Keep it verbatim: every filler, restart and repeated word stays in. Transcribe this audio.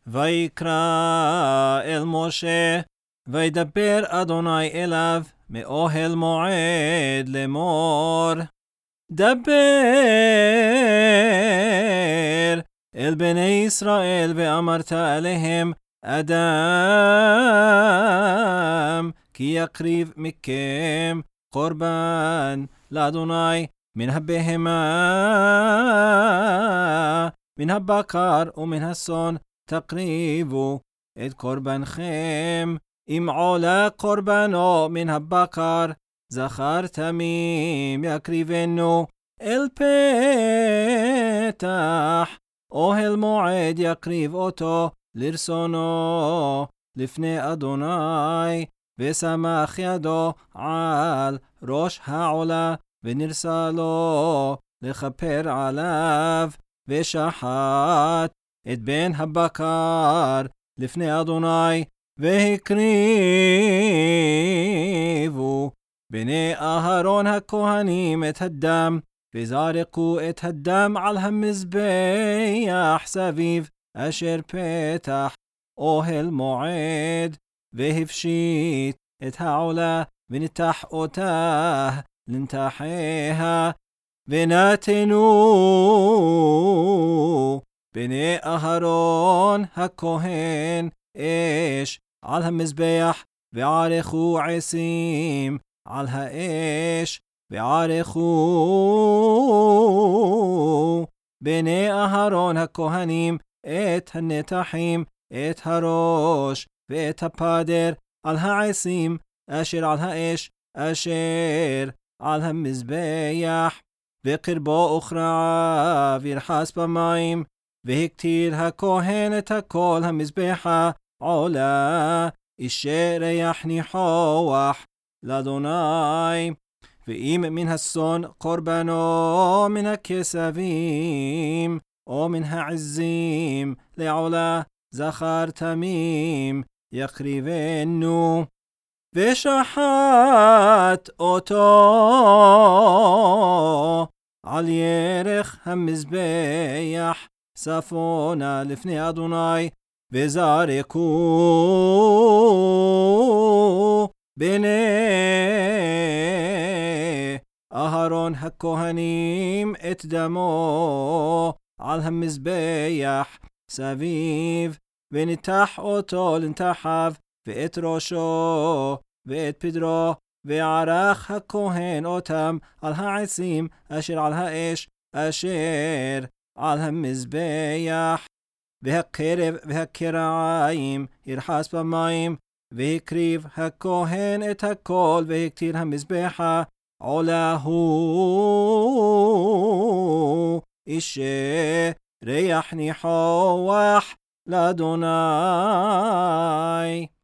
ויקרא אל משה, וידבר אדוני אליו מאוהל מועד לאמור, דבר אל בני ישראל ואמרת אליהם, אדם כי יקריב מכם קורבן לאדוני מן הבהמה, מן הבקר ומן הצאן, תקריבו את קורבנכם. אם עולה קורבנו מן הבקר, זכר תמים יקריבנו אל פתח אוהל מועד, יקריב אותו לרצונו לפני אדוני, ושמח ידו על ראש העולה, ונרצה לו לכפר עליו, ושחט את בן הבקר לפני אדוני, והקריבו בני אהרון הכהנים את הדם, וזרקו את הדם על המזבח סביב אשר פתח אוהל מועד, והפשיט את העולה ונתח אותה לנתחיה, ונתנו בני אהרון הכהן אש על המזבח, וערכו עשים על האש, וערכו בני אהרון הכהנים את הנתחים, את הראש ואת הפדר על העשים אשר על האש אשר על המזבח, וקרבו וכרעיו ירחץ במים, והקטיר הכהן את הכל המזבחה עולה אישי ריח ניחוח לאדוני. ואם מן הצאן קורבנו מן הכסבים או מן העזים לעולה, זכר תמים יקריבנו, ושחט אותו על ירך המזבח צפונה לפני אדוני, וזרקו בני אהרון הכהנים את דמו על המזבח סביב, ונתח אותו לנתחיו, ואת ראשו ואת פדרו, וערך הכהן אותם על העצים אשר על האש אשר על המזבח, והקרב והקרעיים ירחץ במים, והקריב הכהן את הכל, והקטיר המזבחה עולה הוא אישי ריח ניחוח לאדוני.